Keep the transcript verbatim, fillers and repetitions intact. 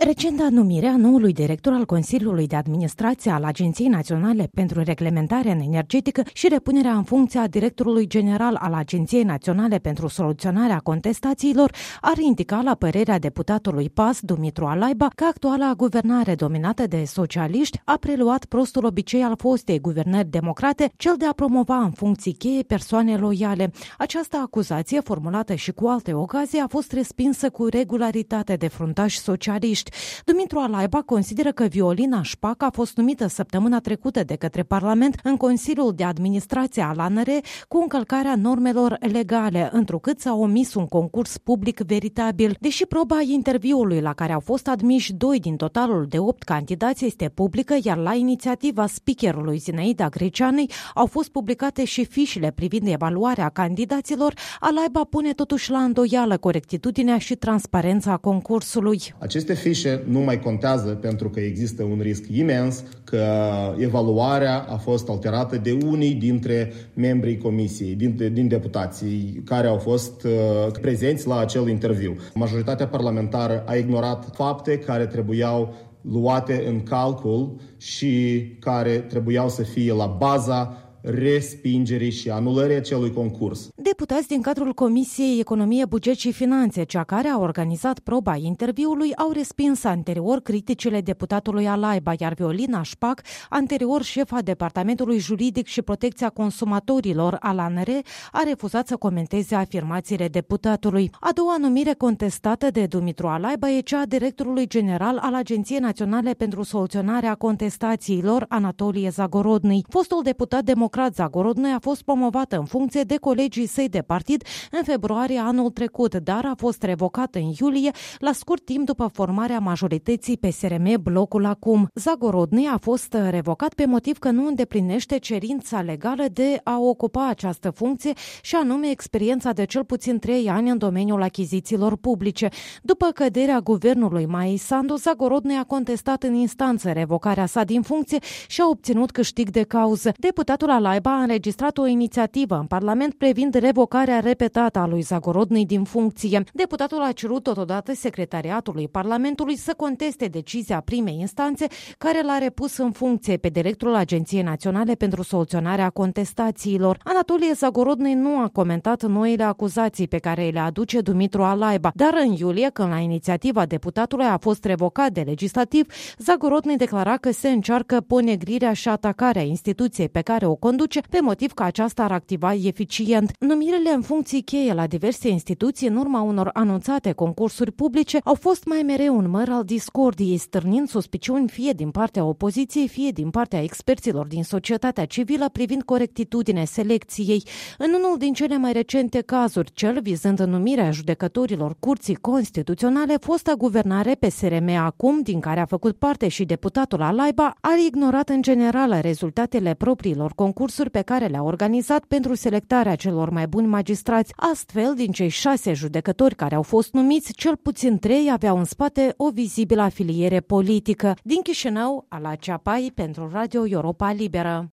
Recenta numire a noului director al Consiliului de Administrație al Agenției Naționale pentru Reglementare Energetică și repunerea în funcție a directorului general al Agenției Naționale pentru Soluționarea Contestațiilor ar indica, la părerea deputatului P A S, Dumitru Alaiba, că actuala guvernare dominată de socialiști a preluat prostul obicei al fostei guvernări democrate, cel de a promova în funcții cheie persoane loiale. Această acuzație, formulată și cu alte ocazii, a fost respinsă cu regularitate de fruntași socialiști. Dumitru Alaiba consideră că Violina Șpac a fost numită săptămâna trecută de către Parlament în Consiliul de Administrație al A N R cu încălcarea normelor legale, întrucât s-a omis un concurs public veritabil. Deși proba interviului la care au fost admiși doi din totalul de opt candidați este publică, iar la inițiativa speakerului Zinaida Greceanei au fost publicate și fișele privind evaluarea candidaților, Alaiba pune totuși la îndoială corectitudinea și transparența concursului. Aceste fișe nu mai contează pentru că există un risc imens că evaluarea a fost alterată de unii dintre membrii comisiei, din, din deputații care au fost uh, prezenți la acel interviu. Majoritatea parlamentară a ignorat fapte care trebuiau luate în calcul și care trebuiau să fie la baza respingerii și anulării acelui concurs. Deputați din cadrul Comisiei Economie, Buget și Finanțe, cea care a organizat proba interviului, au respins anterior criticile deputatului Alaiba, iar Violina Șpac, anterior șefa Departamentului Juridic și Protecția Consumatorilor al A N R, a refuzat să comenteze afirmațiile deputatului. A doua numire contestată de Dumitru Alaiba e cea a directorului general al Agenției Naționale pentru Soluționarea Contestațiilor, Anatolie Zagorodny. Fostul deputat democrat Zagorodny a fost promovată în funcție de colegii săi de partid în februarie anul trecut, dar a fost revocat în iulie, la scurt timp după formarea majorității P S R M Blocul Acum. Zagorodny a fost revocat pe motiv că nu îndeplinește cerința legală de a ocupa această funcție și anume experiența de cel puțin trei ani în domeniul achizițiilor publice. După căderea guvernului Maia Sandu, Zagorodny a contestat în instanță revocarea sa din funcție și a obținut câștig de cauză. Deputatul Alaiba a înregistrat o inițiativă în Parlament privind revocarea repetată a lui Zagorodny din funcție. Deputatul a cerut totodată secretariatului Parlamentului să conteste decizia primei instanțe care l-a repus în funcție pe directorul Agenției Naționale pentru Soluționarea Contestațiilor. Anatolie Zagorodny nu a comentat noile acuzații pe care le aduce Dumitru Alaiba, dar în iulie, când la inițiativa deputatului a fost revocat de legislativ, Zagorodny declara că se încearcă ponegrirea și atacarea instituției pe care o conduce, pe motiv că aceasta ar activa eficient. Numirile în funcții cheie la diverse instituții în urma unor anunțate concursuri publice au fost mai mereu un măr al discordiei, stârnind suspiciuni fie din partea opoziției, fie din partea experților din societatea civilă privind corectitudinea selecției. În unul din cele mai recente cazuri, cel vizând numirea judecătorilor Curții Constituționale, fosta guvernare P S R M Acum, din care a făcut parte și deputatul Alaiba, a ignorat în general rezultatele propriilor concursuri pe care le-a organizat pentru selectarea celor mai buni magistrați. Astfel, din cei șase judecători care au fost numiți, cel puțin trei aveau în spate o vizibilă afiliere politică. Din Chișinău, Ala Ceapai pentru Radio Europa Liberă.